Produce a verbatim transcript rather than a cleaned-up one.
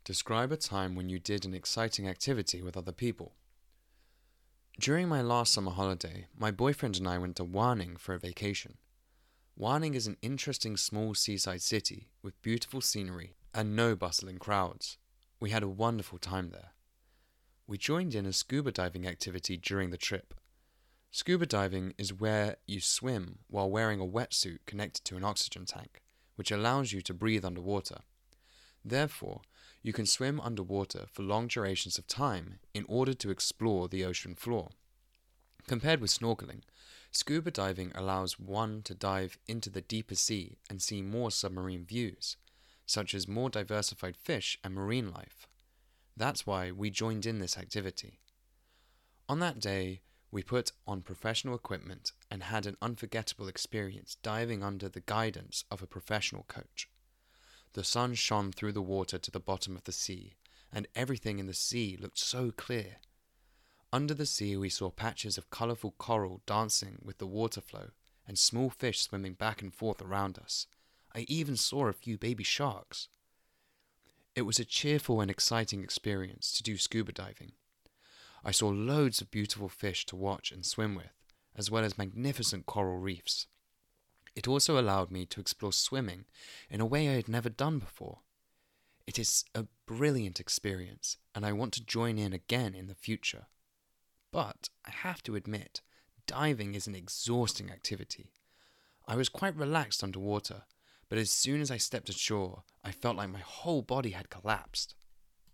Describe a time when you did an exciting activity with other people. During my last summer holiday, my boyfriend and I went to Warning for a vacation. Warning is an interesting small seaside city with beautiful scenery and no bustling crowds. We had a wonderful time there. We joined in a scuba diving activity during the trip. Scuba diving is where you swim while wearing a wetsuit connected to an oxygen tank, which allows you to breathe underwater. Therefore, you can swim underwater for long durations of time in order to explore the ocean floor. Compared with snorkeling, scuba diving allows one to dive into the deeper sea and see more submarine views, such as more diversified fish and marine life. That's why we joined in this activity. On that day, we put on professional equipment and had an unforgettable experience diving under the guidance of a professional coach. The sun shone through the water to the bottom of the sea, and everything in the sea looked so clear. Under the sea we saw patches of colourful coral dancing with the water flow, and small fish swimming back and forth around us. I even saw a few baby sharks. It was a cheerful and exciting experience to do scuba diving. I saw loads of beautiful fish to watch and swim with, as well as magnificent coral reefs. It also allowed me to explore swimming in a way I had never done before. It is a brilliant experience, and I want to join in again in the future. But I have to admit, diving is an exhausting activity. I was quite relaxed underwater, but as soon as I stepped ashore, I felt like my whole body had collapsed.